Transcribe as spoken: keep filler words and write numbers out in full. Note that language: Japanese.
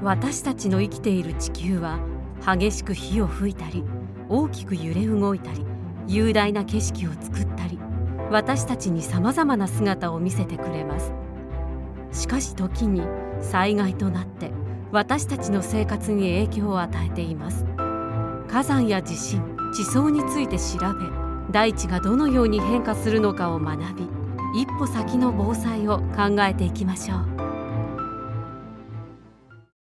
私たちの生きている地球は激しく火を吹いたり、大きく揺れ動いたり、雄大な景色を作ったり、私たちにさまざまな姿を見せてくれます。しかし時に災害となって私たちの生活に影響を与えています。火山や地震、地層について調べ、大地がどのように変化するのかを学び、一歩先の防災を考えていきましょう。